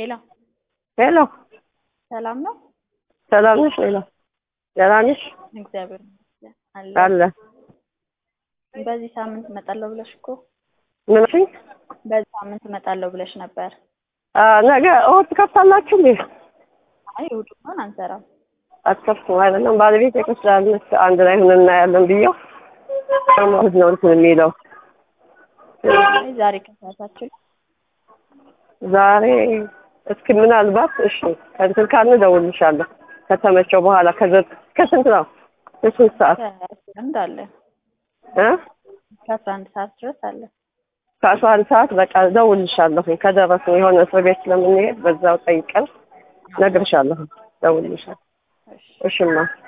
ሄሎ ሄሎ ሰላም ነው? ሰላም ነሽ? ሄሎ ደህና ነሽ? እግዚአብሔር ይመስገን አለ በዚህ ሳምንት እመጣለሁ ብለሽ እኮ ምን አልሽኝ? በዚህ ሳምንት እመጣለሁ ብለሽ ነበር። ነገ እሑድ ትከፍታላችሁ እንዴ? አይ እሑድ እንኳን አንሰራም። አትከፍቱም አይደለም? ባለቤቴ ከስላለች አንድ ላይ ሆነን እናያለን ብዬው እሑድ ነው እንትን የሚለው አይ ዛሬ ከሰዓታችን ዛሬ እስኪ ምናልባት እሺ ከእንትን ካልን እደውልልሻለሁ ከተመቸው በኋላ ከስንት ነው? ከስንት ሰዓት? ከ11 አለ እ ከ11 ሰዓት ድረስ አለ። ከ11 ሰዓት በቃ እደውልልሻለሁ ከደረስን የሆነ እስር ቤት ስለምንሄድ በዛው ጠይቀን እነግርሻለሁ። እደውልልሻለሁ። እሺማ